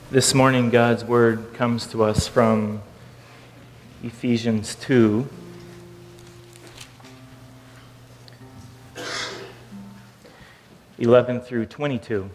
This morning, God's Word comes to us from Ephesians 2. (11 through 22).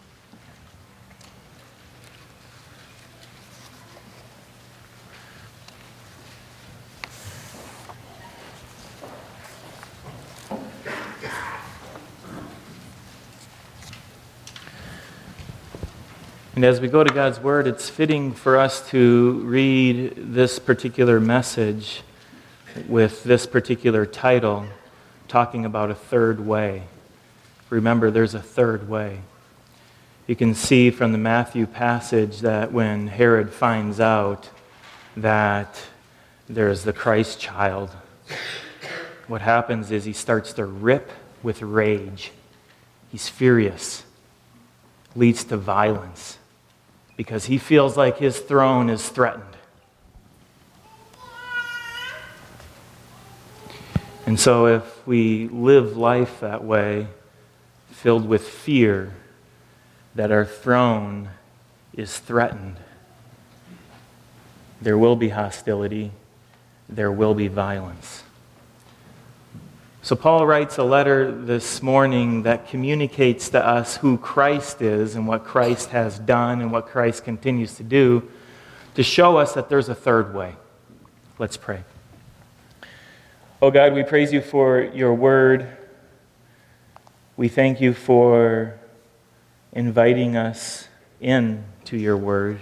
And as we go to God's Word, it's fitting for us to read this particular message with this particular title, talking about a third way. Remember, there's a third way. You can see from the Matthew passage that when Herod finds out that there's the Christ child, what happens is he starts to rip with rage. He's furious. Leads to violence, because he feels like his throne is threatened. And so if we live life that way, filled with fear that our throne is threatened, there will be hostility, there will be violence. So Paul writes a letter this morning that communicates to us who Christ is and what Christ has done and what Christ continues to do to show us that there's a third way. Let's pray. Oh God, we praise you for your word. We thank you for inviting us into your word.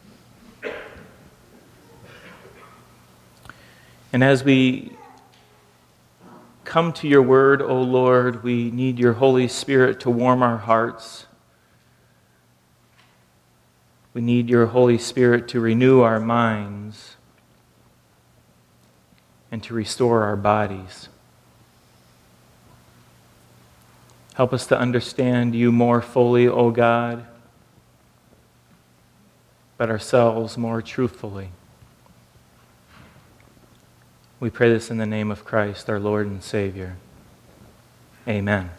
And as we come to your word, O Lord, we need your Holy Spirit to warm our hearts. We need your Holy Spirit to renew our minds and to restore our bodies. Help us to understand you more fully, O God, but ourselves more truthfully. We pray this in the name of Christ, our Lord and Savior. Amen.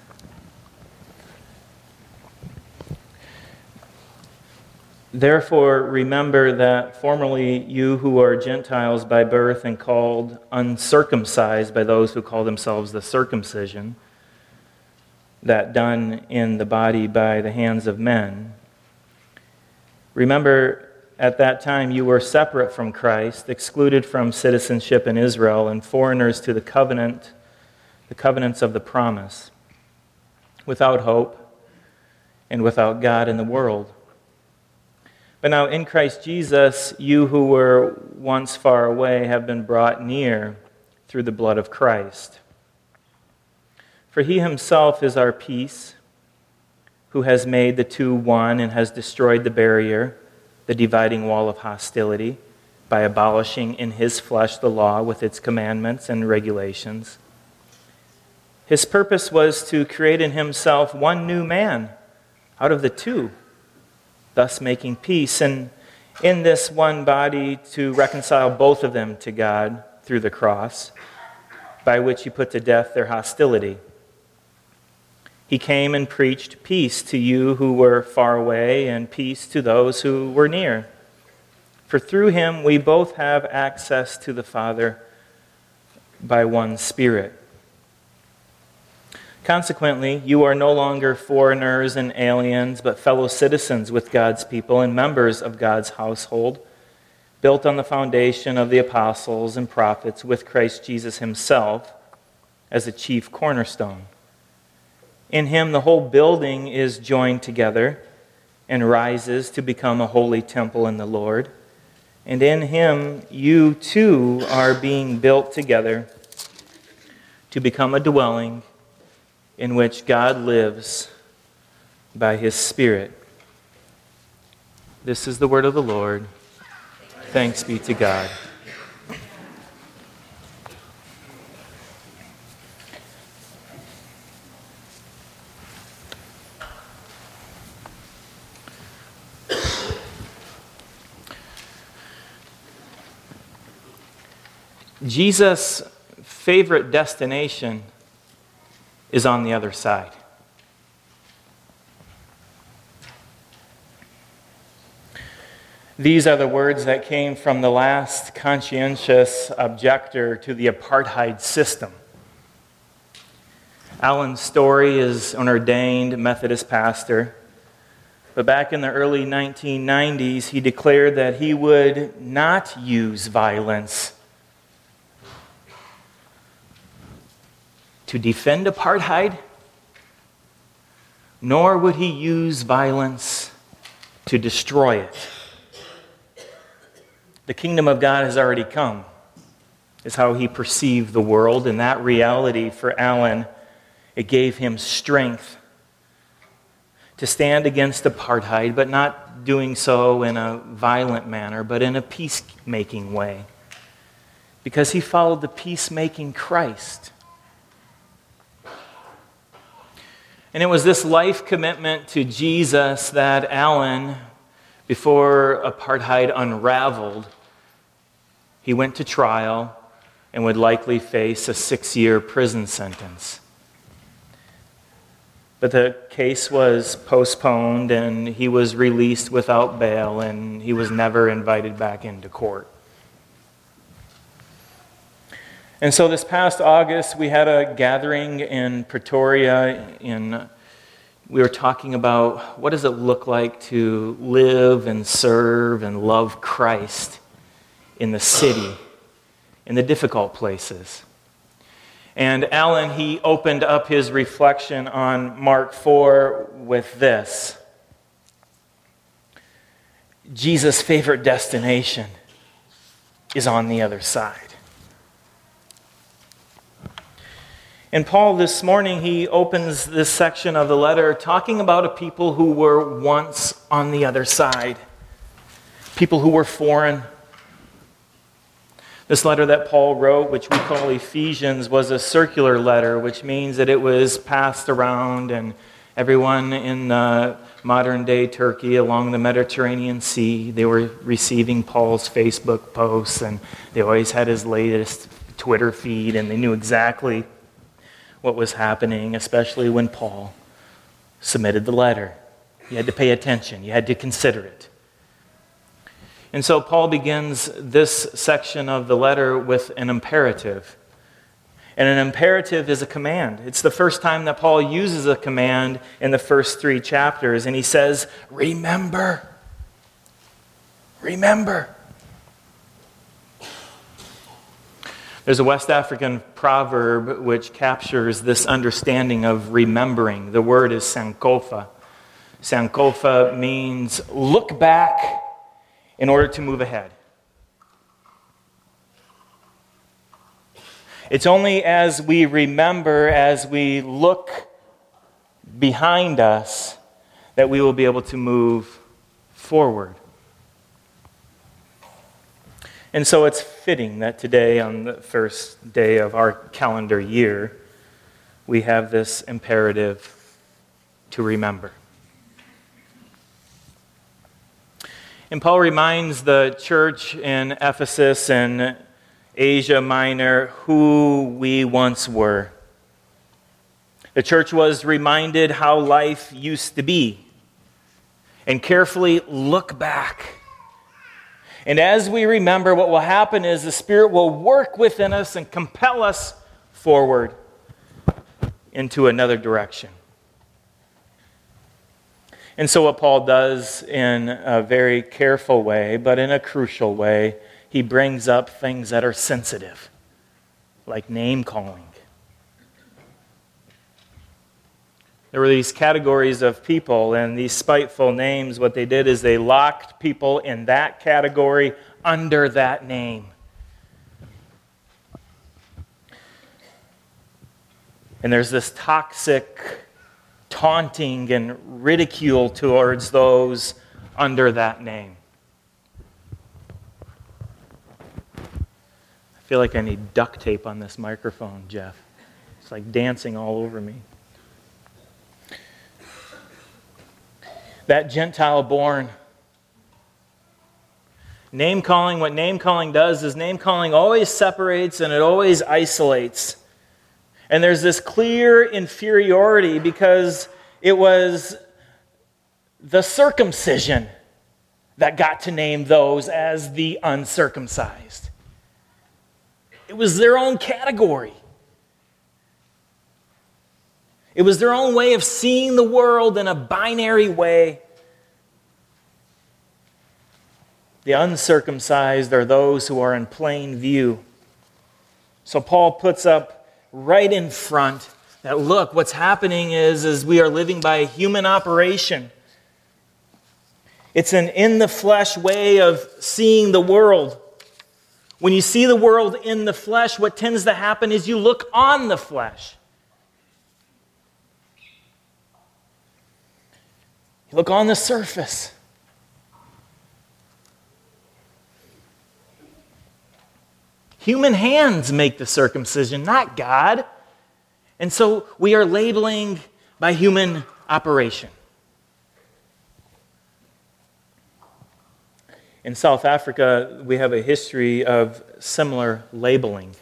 Therefore, remember that formerly you who are Gentiles by birth and called uncircumcised by those who call themselves the circumcision, that done in the body by the hands of men. Remember, at that time you were separate from Christ, excluded from citizenship in Israel, and foreigners to the covenants of the promise, without hope and without God in the world. But now in Christ Jesus, you who were once far away have been brought near through the blood of Christ. For he himself is our peace, who has made the two one and has destroyed the barrier, the dividing wall of hostility, by abolishing in his flesh the law with its commandments and regulations. His purpose was to create in himself one new man out of the two, thus making peace, and in this one body to reconcile both of them to God through the cross, by which he put to death their hostility. He came and preached peace to you who were far away and peace to those who were near. For through him we both have access to the Father by one Spirit. Consequently, you are no longer foreigners and aliens, but fellow citizens with God's people and members of God's household, built on the foundation of the apostles and prophets, with Christ Jesus himself as the chief cornerstone. In him the whole building is joined together and rises to become a holy temple in the Lord. And in him you too are being built together to become a dwelling in which God lives by his Spirit. This is the word of the Lord. Thanks be to God. Jesus' favorite destination is on the other side. These are the words that came from the last conscientious objector to the apartheid system. Alan Story is an ordained Methodist pastor, but back in the early 1990s, he declared that he would not use violence to defend apartheid, nor would he use violence to destroy it. The kingdom of God has already come, is how he perceived the world, and that reality for Alan, it gave him strength to stand against apartheid, but not doing so in a violent manner, but in a peacemaking way, because he followed the peacemaking Christ. And it was this life commitment to Jesus that Alan, before apartheid unraveled, he went to trial and would likely face a 6-year prison sentence. But the case was postponed and he was released without bail, and he was never invited back into court. And so this past August, we had a gathering in Pretoria. We were talking about what does it look like to live and serve and love Christ in the city, in the difficult places. And Alan, he opened up his reflection on Mark 4 with this: Jesus' favorite destination is on the other side. And Paul, this morning, he opens this section of the letter talking about a people who were once on the other side, people who were foreign. This letter that Paul wrote, which we call Ephesians, was a circular letter, which means that it was passed around, and everyone in modern-day Turkey along the Mediterranean Sea, they were receiving Paul's Facebook posts, and they always had his latest Twitter feed, and they knew exactly what was happening, especially when Paul submitted the letter. You had to pay attention. You had to consider it. And so Paul begins this section of the letter with an imperative. And an imperative is a command. It's the first time that Paul uses a command in the first 3 chapters. And he says, remember. Remember. There's a West African proverb which captures this understanding of remembering. The word is sankofa. Sankofa means look back in order to move ahead. It's only as we remember, as we look behind us, that we will be able to move forward. And so it's fitting that today, on the first day of our calendar year, we have this imperative to remember. And Paul reminds the church in Ephesus and Asia Minor who we once were. The church was reminded how life used to be, and carefully look back. And as we remember, what will happen is the Spirit will work within us and compel us forward into another direction. And so what Paul does in a very careful way, but in a crucial way, he brings up things that are sensitive, like name calling. There were these categories of people, and these spiteful names, what they did is they locked people in that category under that name. And there's this toxic taunting and ridicule towards those under that name. I feel like I need duct tape on this microphone, Jeff. It's like dancing all over me. That Gentile born. Name calling, what name calling does is name calling always separates and it always isolates. And there's this clear inferiority because it was the circumcision that got to name those as the uncircumcised. It was their own category. It was their own way of seeing the world in a binary way. The uncircumcised are those who are in plain view. So Paul puts up right in front that, look, what's happening is we are living by a human operation. It's an in-the-flesh way of seeing the world. When you see the world in the flesh, what tends to happen is you look on the flesh. You look on the surface. Human hands make the circumcision, not God. And so we are labeling by human operation. In South Africa, we have a history of similar labeling.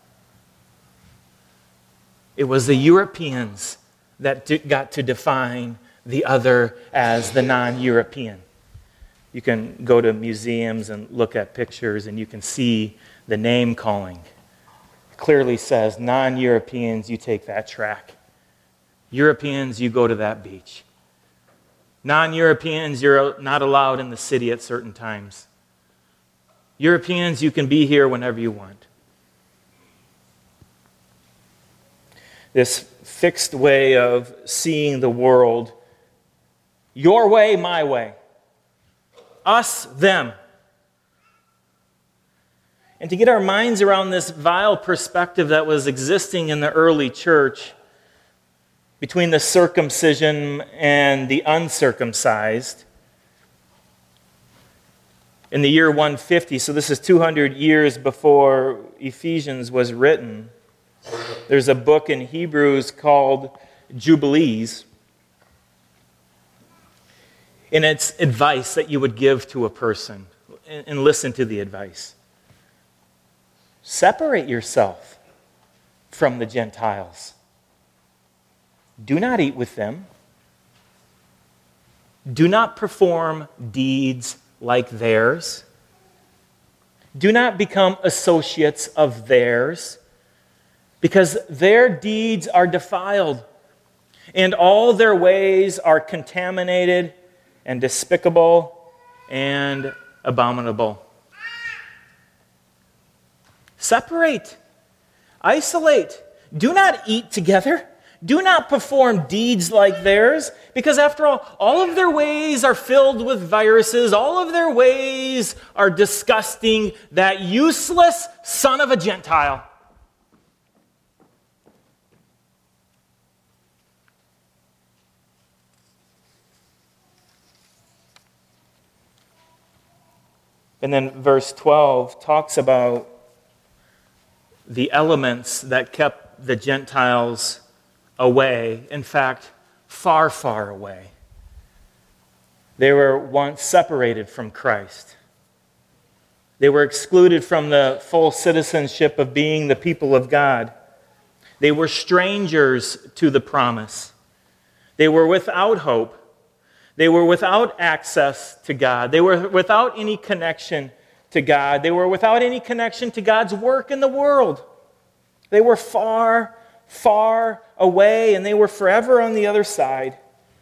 It was the Europeans that got to define the other as the non-European. You can go to museums and look at pictures and you can see the name calling. It clearly says, non-Europeans, you take that track. Europeans, you go to that beach. Non-Europeans, you're not allowed in the city at certain times. Europeans, you can be here whenever you want. This fixed way of seeing the world, your way, my way. Us, them. And to get our minds around this vile perspective that was existing in the early church, between the circumcision and the uncircumcised. In the year 150, so this is 200 years before Ephesians was written, there's a book in Hebrews called Jubilees. And it's advice that you would give to a person. And listen to the advice. Separate yourself from the Gentiles. Do not eat with them. Do not perform deeds like theirs. Do not become associates of theirs, because their deeds are defiled, and all their ways are contaminated and despicable and abominable. Separate. Isolate. Do not eat together. Do not perform deeds like theirs, because after all of their ways are filled with viruses. All of their ways are disgusting. That useless son of a Gentile. And then verse 12 talks about the elements that kept the Gentiles away, in fact, far, far away. They were once separated from Christ. They were excluded from the full citizenship of being the people of God. They were strangers to the promise. They were without hope. They were without access to God. They were without any connection to God. They were without any connection to God's work in the world. They were far, far away, and they were forever on the other side,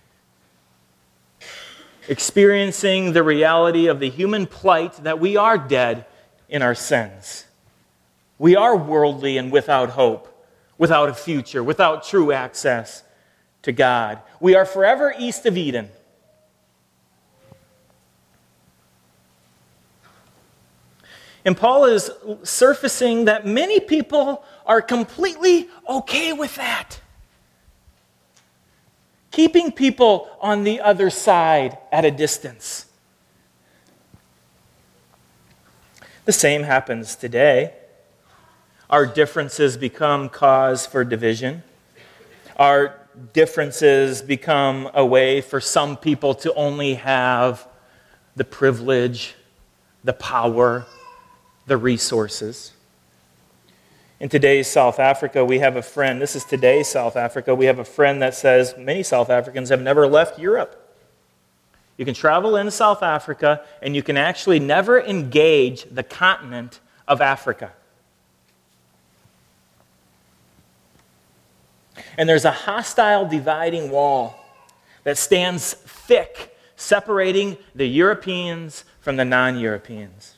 experiencing the reality of the human plight that we are dead in our sins. We are worldly and without hope, without a future, without true access to God. We are forever east of Eden. And Paul is surfacing that many people are completely okay with that. Keeping people on the other side at a distance. The same happens today. Our differences become cause for division. Our differences become a way for some people to only have the privilege, the power, the resources. In today's South Africa, we have a friend. This is today's South Africa. We have a friend that says many South Africans have never left Europe. You can travel into South Africa, and you can actually never engage the continent of Africa. And there's a hostile dividing wall that stands thick, separating the Europeans from the non-Europeans.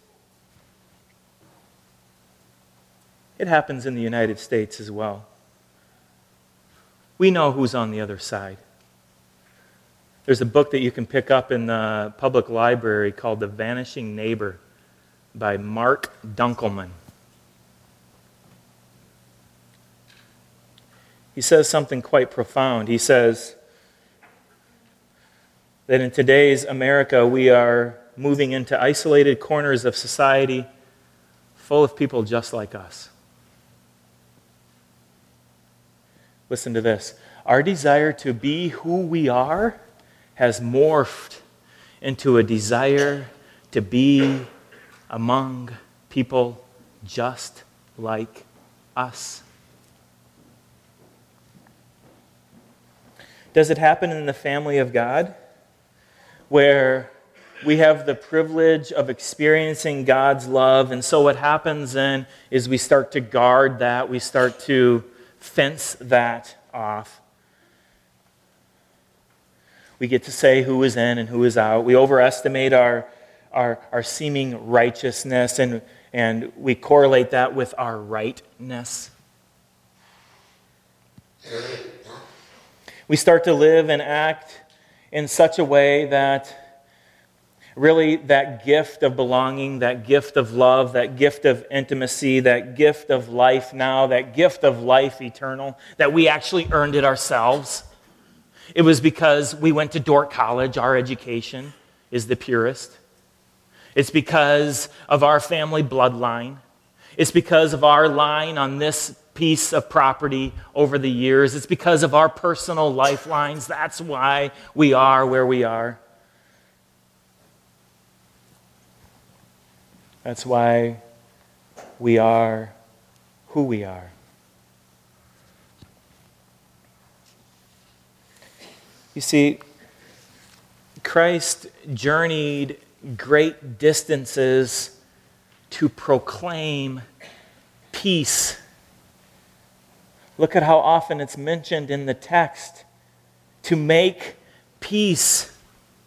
It happens in the United States as well. We know who's on the other side. There's a book that you can pick up in the public library called The Vanishing Neighbor by Mark Dunkelman. He says something quite profound. He says that in today's America, we are moving into isolated corners of society full of people just like us. Listen to this. Our desire to be who we are has morphed into a desire to be among people just like us. Does it happen in the family of God, where we have the privilege of experiencing God's love, and so what happens then is we start to guard that, we start to fence that off. We get to say who is in and who is out. We overestimate our seeming righteousness, and we correlate that with our rightness. We start to live and act in such a way that really that gift of belonging, that gift of love, that gift of intimacy, that gift of life now, that gift of life eternal, that we actually earned it ourselves. It was because we went to Dordt College. Our education is the purest. It's because of our family bloodline. It's because of our line on this piece of property over the years. It's because of our personal lifelines. That's why we are where we are. That's why we are who we are. You see, Christ journeyed great distances to proclaim peace. Look at how often it's mentioned in the text. To make peace.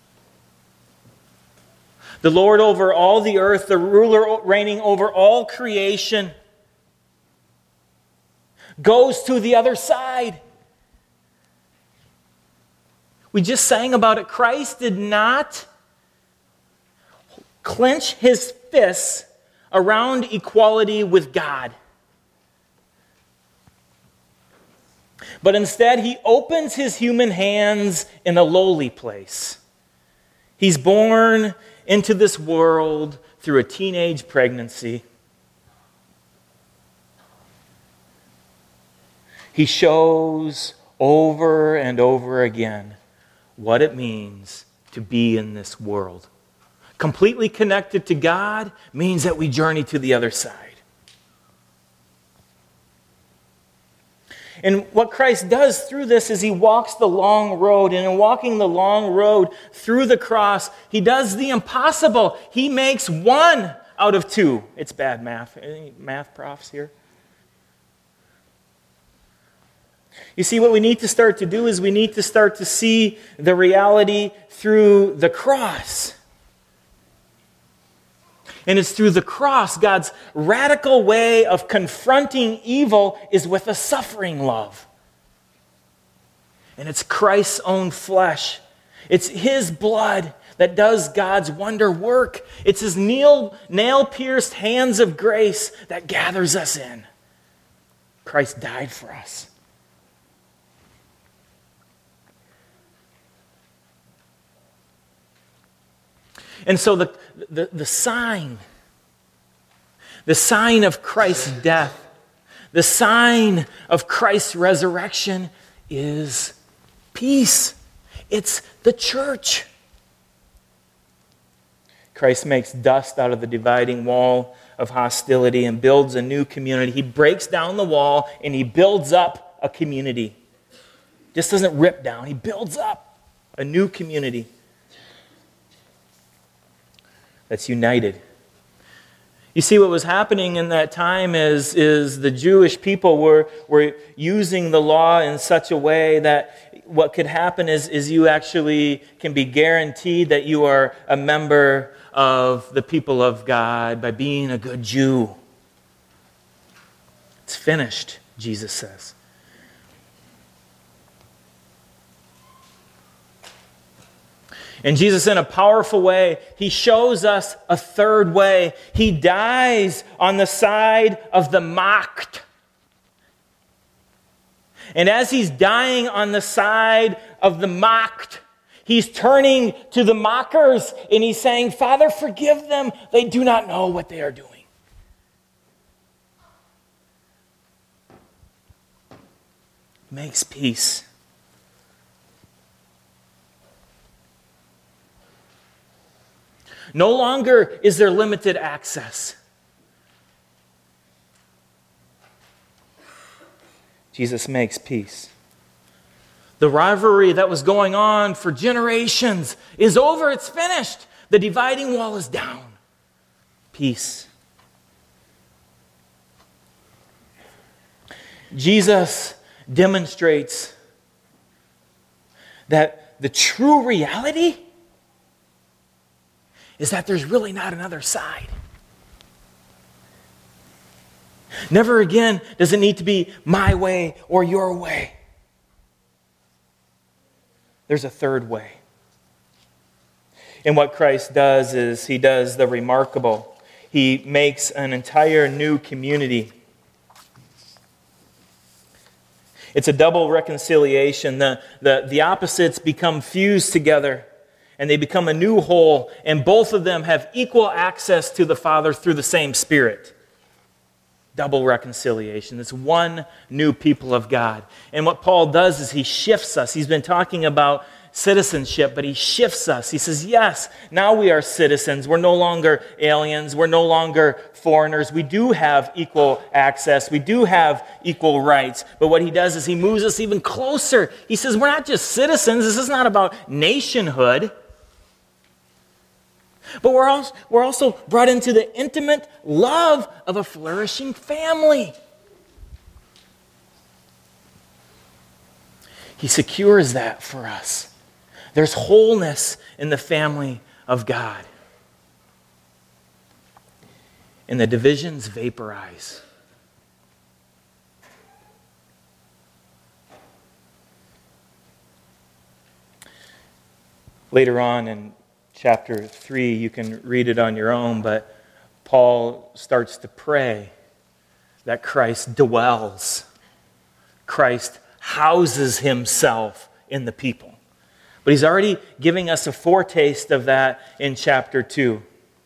The Lord over all the earth, the ruler reigning over all creation, goes to the other side. We just sang about it. Christ did not clench his fists around equality with God. But instead, he opens his human hands in a lowly place. He's born into this world through a teenage pregnancy. He shows over and over again what it means to be in this world. Completely connected to God means that we journey to the other side. And what Christ does through this is he walks the long road. And in walking the long road through the cross, he does the impossible. He makes one out of two. It's bad math. Any math profs here? You see, what we need to start to do is we need to start to see the reality through the cross. And it's through the cross, God's radical way of confronting evil is with a suffering love. And it's Christ's own flesh. It's his blood that does God's wonder work. It's his nail-pierced hands of grace that gathers us in. Christ died for us. And so the sign of Christ's death, the sign of Christ's resurrection is peace. It's the church. Christ makes dust out of the dividing wall of hostility and builds a new community. He breaks down the wall and he builds up a community. Just doesn't rip down, he builds up a new community. that's united. You see, what was happening in that time is the Jewish people were using the law in such a way that what could happen is you actually can be guaranteed that you are a member of the people of God by being a good Jew. It's finished, Jesus says. And Jesus, in a powerful way, he shows us a third way. He dies on the side of the mocked. And as he's dying on the side of the mocked, he's turning to the mockers and he's saying, Father, forgive them. They do not know what they are doing. Makes peace. No longer is there limited access. Jesus makes peace. The rivalry that was going on for generations is over. It's finished. The dividing wall is down. Peace. Jesus demonstrates that the true reality is that there's really not another side. Never again does it need to be my way or your way. There's a third way. And what Christ does is he does the remarkable. He makes an entire new community. It's a double reconciliation. The opposites become fused together, and they become a new whole, and both of them have equal access to the Father through the same Spirit. Double reconciliation. It's one new people of God. And what Paul does is he shifts us. He's been talking about citizenship, but he shifts us. He says, yes, now we are citizens. We're no longer aliens. We're no longer foreigners. We do have equal access. We do have equal rights. But what he does is he moves us even closer. He says, we're not just citizens. This is not about nationhood. But we're also brought into the intimate love of a flourishing family. He secures that for us. There's wholeness in the family of God. And the divisions vaporize. Later on in chapter 3, you can read it on your own, but Paul starts to pray that Christ dwells. Christ houses himself in the people. But he's already giving us a foretaste of that in chapter 2.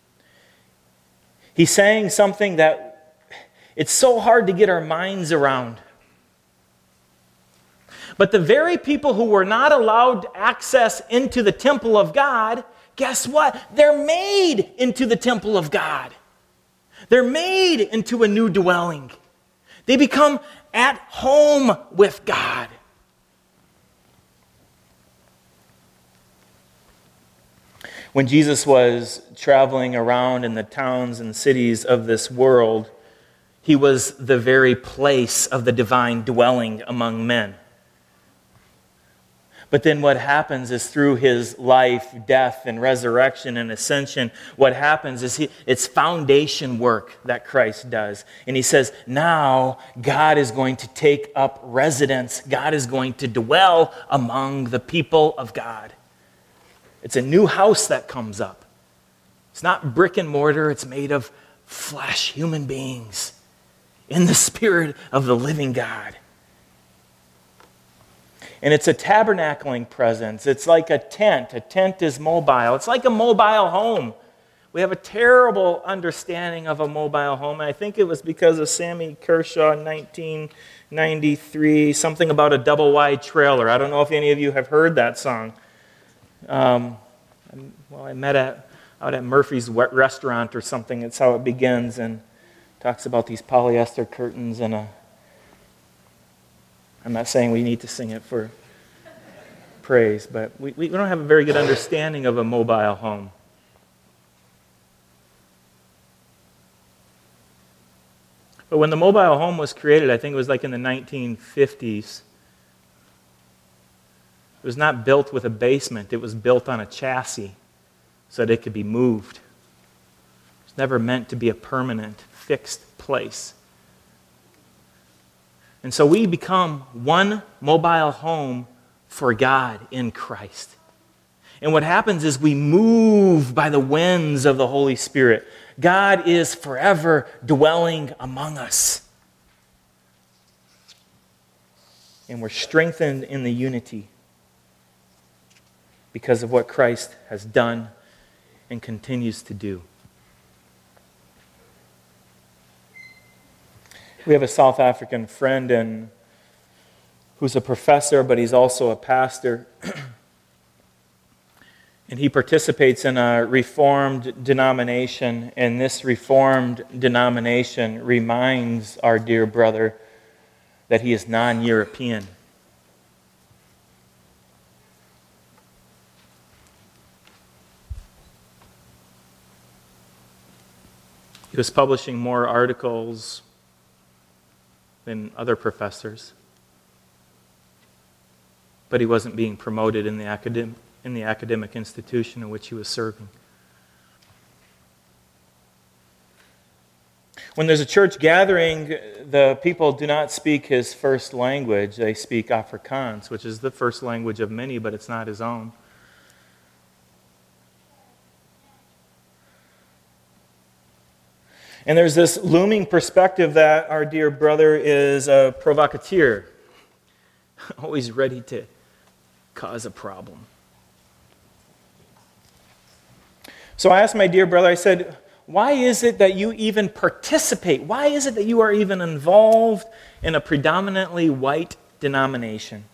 He's saying something that it's so hard to get our minds around. But the very people who were not allowed access into the temple of God, guess what? They're made into the temple of God. They're made into a new dwelling. They become at home with God. When Jesus was traveling around in the towns and cities of this world, he was the very place of the divine dwelling among men. But then what happens is through his life, death, and resurrection and ascension, what happens is it's foundation work that Christ does. And he says, now God is going to take up residence. God is going to dwell among the people of God. It's a new house that comes up. It's not brick and mortar. It's made of flesh, human beings, in the spirit of the living God. And it's a tabernacling presence. It's like a tent. A tent is mobile. It's like a mobile home. We have a terrible understanding of a mobile home. And I think it was because of Sammy Kershaw in 1993, something about a double-wide trailer. I don't know if any of you have heard that song. I met out at Murphy's restaurant or something. That's how it begins, and talks about these polyester curtains and a... I'm not saying we need to sing it for praise, but we don't have a very good understanding of a mobile home. But when the mobile home was created, I think it was like in the 1950s, it was not built with a basement. It was built on a chassis so that it could be moved. It was never meant to be a permanent, fixed place. And so we become one mobile home for God in Christ. And what happens is we move by the winds of the Holy Spirit. God is forever dwelling among us. And we're strengthened in the unity because of what Christ has done and continues to do. We have a South African friend who's a professor, but he's also a pastor. And he participates in a Reformed denomination, and this Reformed denomination reminds our dear brother that he is non-European. He was publishing more articles than other professors, but he wasn't being promoted in the academic institution in which he was serving. When there's a church gathering, the people do not speak his first language. They speak Afrikaans, which is the first language of many, but it's not his own. And there's this looming perspective that our dear brother is a provocateur, always ready to cause a problem. So I asked my dear brother, I said, why is it that you even participate? Why is it that you are even involved in a predominantly white denomination?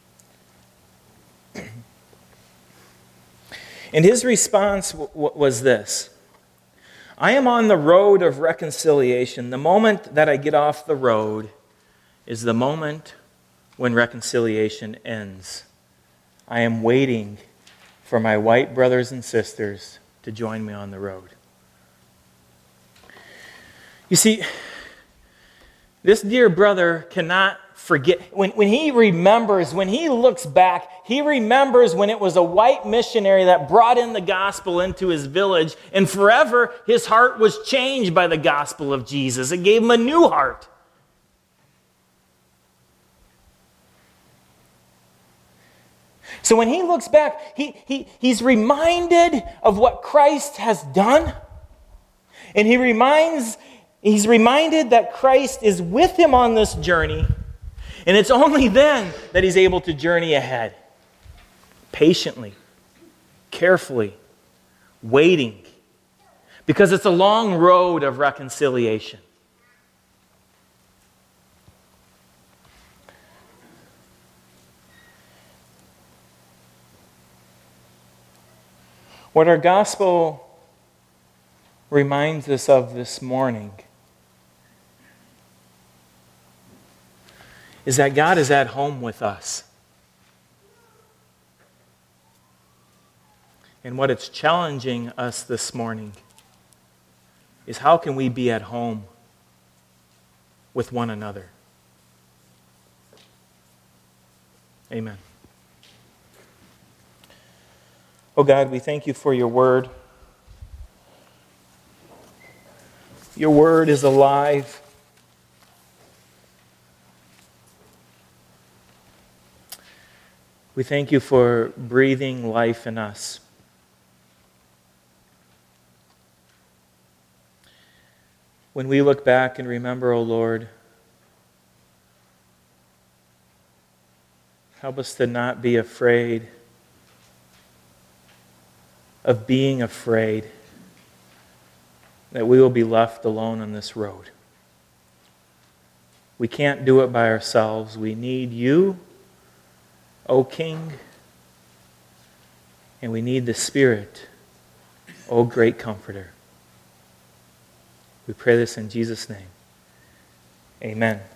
And his response was this: I am on the road of reconciliation. The moment that I get off the road is the moment when reconciliation ends. I am waiting for my white brothers and sisters to join me on the road. You see, this dear brother cannot forget. When he remembers, when he looks back, he remembers when it was a white missionary that brought in the gospel into his village, and forever his heart was changed by the gospel of Jesus. It gave him a new heart. So when he looks back, he's reminded of what Christ has done, and he's reminded that Christ is with him on this journey. And it's only then that he's able to journey ahead, patiently, carefully, waiting, because it's a long road of reconciliation. What our gospel reminds us of this morning is that God is at home with us. And what it's challenging us this morning is how can we be at home with one another? Amen. Oh God, we thank you for your word. Your word is alive. We thank you for breathing life in us. When we look back and remember, O Lord, help us to not be afraid of being afraid that we will be left alone on this road. We can't do it by ourselves. We need you, O King, and we need the Spirit, O great Comforter. We pray this in Jesus' name. Amen.